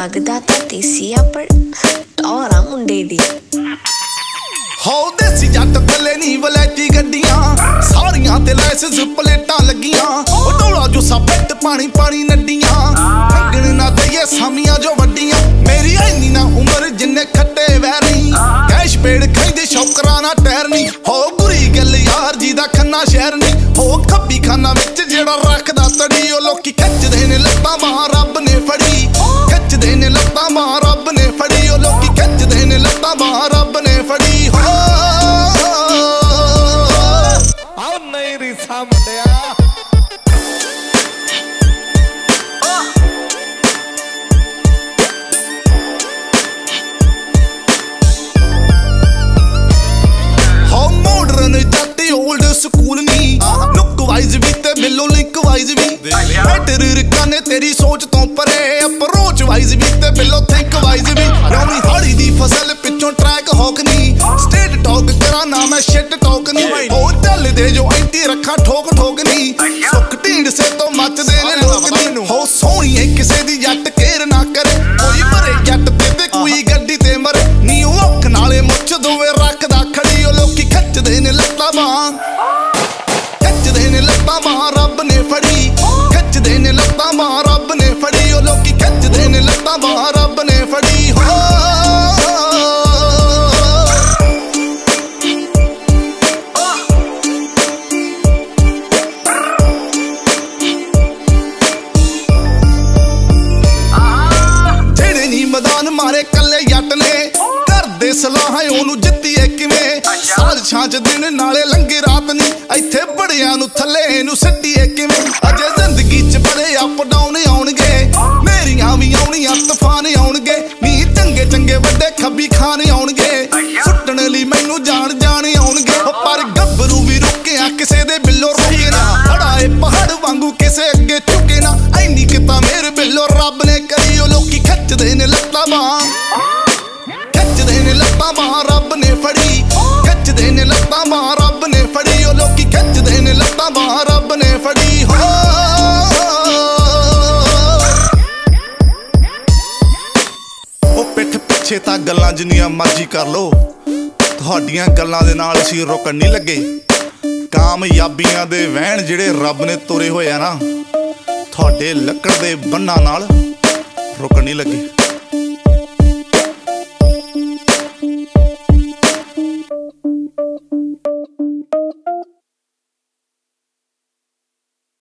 लगदा तां देसी आ पर टौरा मुंडे दी हो देसी जट थले नी वलैती गड्डियां सारियां ते लाइसेंस प्लेटां लगियां ओ डोला जो सा पेट पानी पानी नड्डियां ठगण ना दईए सामियां जो वड्डियां मेरी इन्नी ना उम्र जिन्ने खट्टे वैरी कैश पेड़ खैंदे शौकरा ना टैरनी हो बुरी गल यार जी दा खन्ना शहर नी हो खब्बी खाना विच जेड़ा रखदा तड़ी ओ लोकी खिचदे ने लत्तां बाह रब ने फड़ी खिचदे ने लत्तां बाह रब ने फड़ी ओ लोकी खिचदे ने लत्तां बाह रब ने फड़ी ਸਕੂਲ ਨੀ ਲੁੱਕ ਵਾਈਜ਼ ਵੀ ਤੇ ਬਿੱਲੋ ਲਿੰਕ ਵਾਈਜ਼ ਵੀ ਬੈਟਰ ਰਕਾਨੇ ਤੇਰੀ ਸੋਚ ਤੋਂ ਪਰੇ ਅਪਰੋਚ ਵਾਈਜ਼ ਵੀ ਤੇ ਬਿੱਲੋ ਥਿੰਕ ਵਾਈਜ਼ ਵੀ ਰੌਣੀ ਹਾੜੀ ਦੀ ਫਸਲ ਪਿੱਛੋਂ ਟਰੈਕ ਹੌਕ ਨੀ ਸਟੇਟ ਟੌਕ ਕਰਾਂ ਨਾ ਮੈਂ ਸ਼ਿਟ ਟੌਕ ਨੀ ਹੋ ਚੱਲ ਦੇ ਜੋ ਐਂਟੀ ਰੱਖਾਂ ਠੋਕ ਠੋਕ ਨੀ ਸੁੱਕ ਢੀਂਡ ਸੇ ਤੋਂ ਮੱਚਦੇ ਨੇ ਲੋਕ ਨੀ ਹੋ ਸੋਹਣੀਏ ਕਿਸੇ ਦੀ ਜੱਟ ਕੇਰ ਨਾ ਕਰੇ ਕੋਈ ਮਰੇ ਜੱਟ ਤੇ ਕੋਈ ਗੱਡੀ ਤੇ ਮਰੇ ਨੀ ਉਹ ਅੱਖ ਨਾਲੇ ਮੁੱਛ ਦੋਵੇਂ ਰੱਖਦਾ ਖੜੀ ਉਹ ਲੋਕੀ ਖਿੱਚਦੇ ਨੇ ਲੱਤਾਂ ਬਾਹਾਂ ਲੱਤਾਂ ਬਾਹਾਂ ਰੱਬ ਨੇ ਫੜੀ ਖਿੱਚਦੇ ਨੇ ਲੱਤਾਂ ਬਾਹਾਂ ਰੱਬ ਨੇ ਫੜੀ ਉਹ ਲੋਕੀ ਖਿੱਚਦੇ ਨੇ ਲੱਤਾਂ ਬਾਹਾਂ ਰੱਬ ਨੇ ਫੜੀ ਹੋ ਜਿਹੜੇ ਨੀ ਮੈਦਾਨ ਮਾਰੇ ਕੱਲੇ ਜੱਟ ਨੇ ਕਰਦੇ ਸਲਾਹਾਂ ਉਹਨੂੰ ਜਿੱਤੀਏ ਕਿਵੇਂ ਸਾਜ਼ਿਸ਼ਾਂ ਚ ਦਿਨ ਨਾਲੇ ਲੰਘੇ ਰਾਤ ਨੀ ਇੱਥੇ ਬੜਿਆਂ ਨੂੰ ਥੱਲੇ ਨੂੰ ਸਿੱਟੀਏ ਕਿਵੇਂ ਅਜੇ ਜ਼ਿੰਦਗੀ ਚ ਬੜੇ ਅਪ ਡਾਊਨ ਆਉਣਗੇ ਮੇਰੀਆਂ ਵੀ ਆਉਣੀਆਂ ਤੂਫਾਨ ਆਉਣਗੇ ਨੀ ਚੰਗੇ ਚੰਗੇ ਵੱਡੇ ਖੱਬੀ ਖਾਨ ਆਉਣਗੇ ਸੁੱਟਣ ਲਈ ਮੈਨੂੰ ਜਾਣ ਜਾਣ ਆਉਣਗੇ ਪਰ ਗੱਭਰੂ ਵੀ ਰੁਕਿਆ ਕਿਸੇ ਦੇ ਬਿੱਲੋ ਰੁਕੇ ਨਾ ਖੜਾਏ ਪਹਾੜ ਵਾਂਗੂ ਕਿਸੇ ਅੱਗੇ ਝੁਕੇ ਨਾ ਐਨੀ ਕਿਤਾ ਮੇਰੇ ਬਿੱਲੋ ਰੱਬ ਨੇ ਕਰੀ ਉਹ ਲੋਕੀ ਖਿੱਚਦੇ ਨੇ ਲੱਤਾਂ ਬਾਹਾਂ ਖਿੱਚਦੇ ਨੇ ਲੱਤਾਂ ਬਾਹਾਂ ਰੱਬ ਨੇ ਫੜੀ ਖਿੱਚਦੇ ਨੇ ਲੱਤਾਂ ਬਾਹਾਂ ਰੱਬ ਨੇ ਫੜੀ ਉਹ ਲੋਕੀ ਖਿੱਚਦੇ ਨੇ ਲੱਤਾਂ ਬਾਹਾਂ ਰੱਬ ਨੇ ਫੜੀ ਹੋ ਉਹ ਪਿੱਠ ਪਿੱਛੇ ਤਾਂ ਗੱਲਾਂ ਜਿੰਨੀਆਂ ਮਰਜ਼ੀ ਕਰ ਲੋ ਤੁਹਾਡੀਆਂ ਗੱਲਾਂ ਦੇ ਨਾਲ ਅਸੀਂ ਰੁਕਣ ਨਹੀਂ ਲੱਗੇ ਕਾਮਯਾਬੀਆਂ ਦੇ ਵਹਿਣ ਜਿਹੜੇ ਰੱਬ ਨੇ ਤੋਰੇ ਹੋਏ ਆ ਨਾ ਤੁਹਾਡੇ ਲੱਕੜ ਦੇ ਬੰਨਾਂ ਨਾਲ ਰੁਕਣ ਨਹੀਂ ਲੱਗੇ।